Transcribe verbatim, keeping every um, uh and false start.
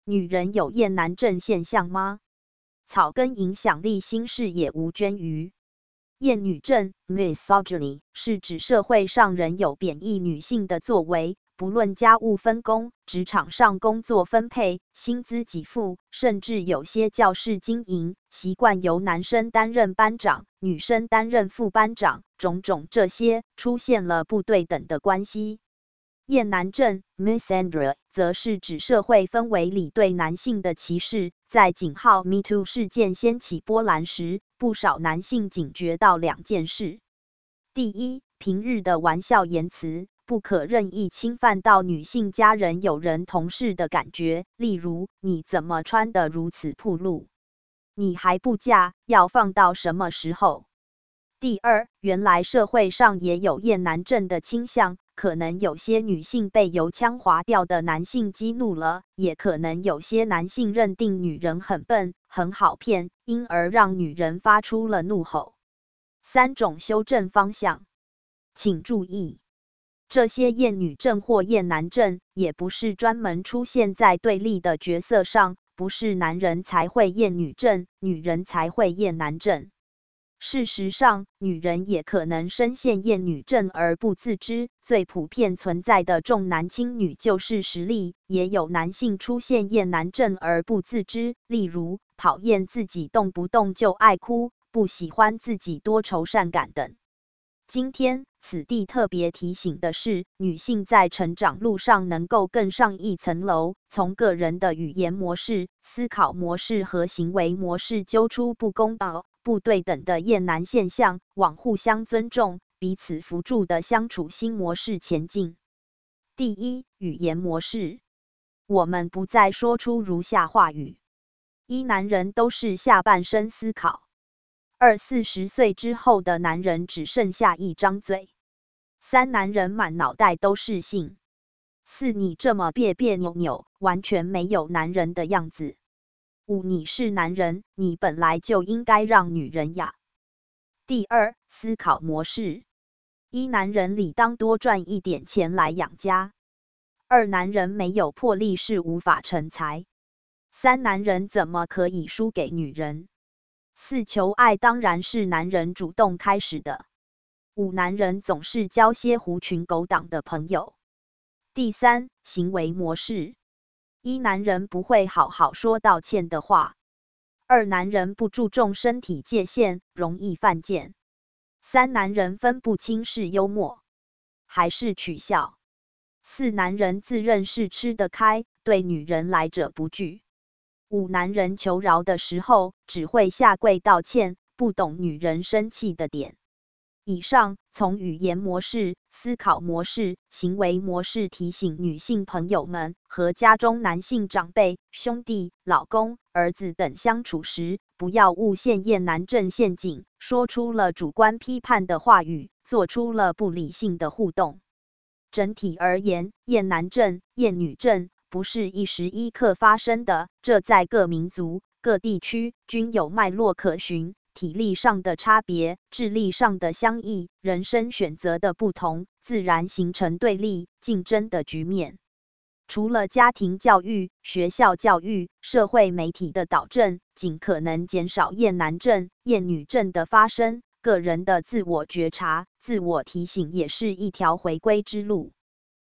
女人有厌男症现象吗？草根影响力新视野吴娟瑜。厌女症 misogyny 是指社会上仍有贬义女性的作为，不论家务分工、职场上工作分配、薪资给付，甚至有些教室经营，习惯由男生担任班长，女生担任副班长，种种这些出现了不对等的关系。厌男症 misandry 则是指社会氛围里对男性的歧视，在井号 Me Too 事件掀起波澜时，不少男性警觉到两件事。第一，平日的玩笑言辞不可任意侵犯到女性家人、友人、同事的感觉，例如你怎么穿得如此暴露？你还不嫁，要放到什么时候？第二，原来社会上也有厌男症的倾向，可能有些女性被油腔滑调的男性激怒了，也可能有些男性认定女人很笨，很好骗，因而让女人发出了怒吼。三种修正方向。请注意，这些厌女症或厌男症也不是专门出现在对立的角色上，不是男人才会厌女症，女人才会厌男症。事实上，女人也可能深陷厌女症而不自知，最普遍存在的重男轻女就是实例，也有男性出现厌男症而不自知，例如讨厌自己动不动就爱哭，不喜欢自己多愁善感等。今天，此地特别提醒的是，女性在成长路上能够更上一层楼，从个人的语言模式、思考模式和行为模式揪出不公道、不对等的厌男现象，往互相尊重、彼此扶助的相处新模式前进。第一，语言模式。我们不再说出如下话语：一、男人都是下半身思考。二、四十岁之后的男人只剩下一张嘴。三、男人满脑袋都是性。四、你这么别别扭扭，完全没有男人的样子。五、你是男人，你本来就应该让女人养。第二，思考模式。一、男人理当多赚一点钱来养家。二、男人没有魄力是无法成才。三、男人怎么可以输给女人？四、求爱当然是男人主动开始的。五、男人总是交些狐群狗党的朋友。第三，行为模式。一、男人不会好好说道歉的话。二、男人不注重身体界限，容易犯贱。三、男人分不清是幽默还是取笑。四、男人自认是吃得开，对女人来者不拒。五、男人求饶的时候只会下跪道歉，不懂女人生气的点。以上从语言模式、思考模式、行为模式提醒女性朋友们和家中男性长辈、兄弟、老公、儿子等相处时，不要误陷厌男症陷阱，说出了主观批判的话语，做出了不理性的互动。整体而言，厌男症、厌女症不是一时一刻发生的，这在各民族、各地区均有脉络可循。体力上的差别、智力上的相异、人生选择的不同，自然形成对立、竞争的局面。除了家庭教育、学校教育、社会媒体的导正，尽可能减少厌男症、厌女症的发生，个人的自我觉察、自我提醒也是一条回归之路。